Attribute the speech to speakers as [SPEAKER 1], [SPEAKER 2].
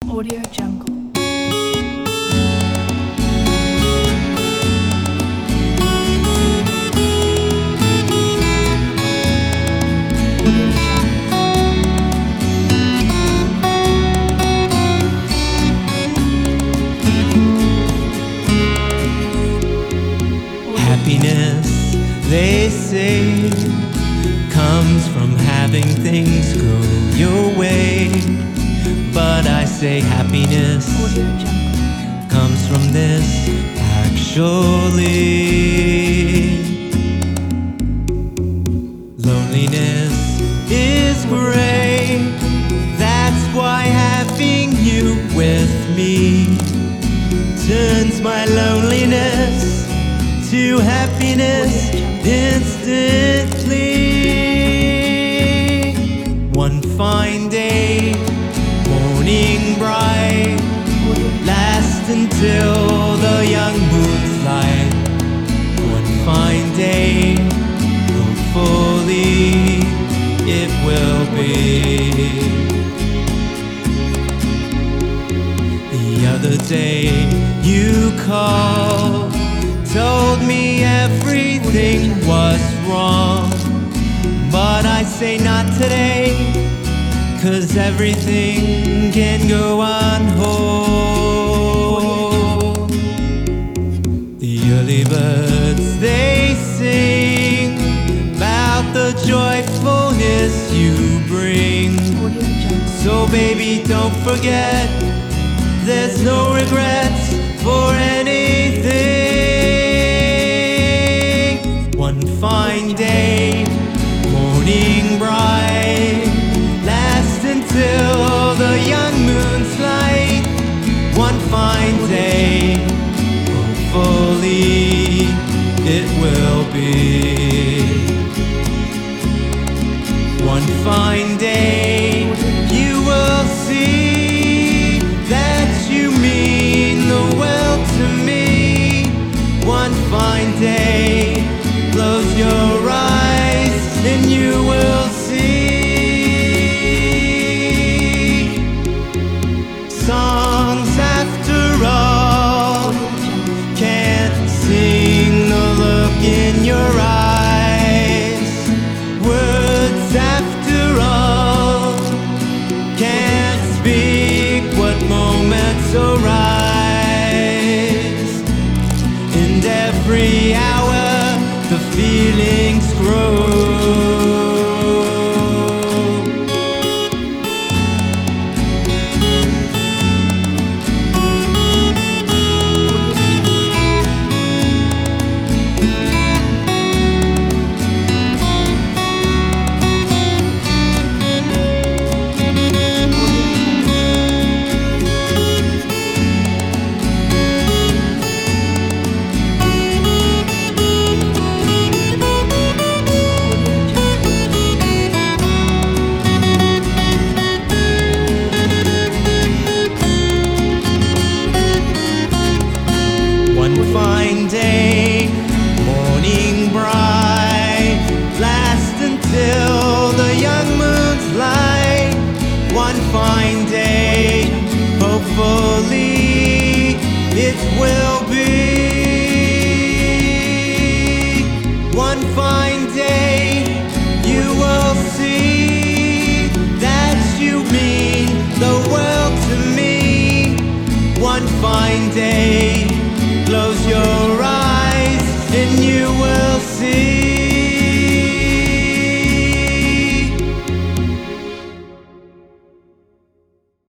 [SPEAKER 1] Audio Jungle.
[SPEAKER 2] Happiness, they say, comes from having things go your way. But I say happiness
[SPEAKER 1] Audio Jungle.
[SPEAKER 2] comes from this, actually. Loneliness is great, that's why having you with me turns my loneliness to happiness instantly. One fine day, morning bright, last until the young moon's light. One fine day, hopefully it will be. The other day you called, told me everything was wrong, but I say not today, 'cause everything can go on hold. The early birds, they sing about the joyfulness you bring.
[SPEAKER 1] Audio Jungle.
[SPEAKER 2] So baby, don't forget, there's no regrets for anything. One fine day, morning bright, last until the young moon's light. One fine day, hopefully it will be. One fine day, you will see that you mean the world to me. One fine day, close your eyes and you will see. Songs after all can't sing the look in your eyes. Words after all can't speak what moments arise. And every hour the feelings grow. One fine day, morning bright, last until the young moon's light. One fine day, hopefully it will be. One fine day, you will see that you mean the world to me. One fine day,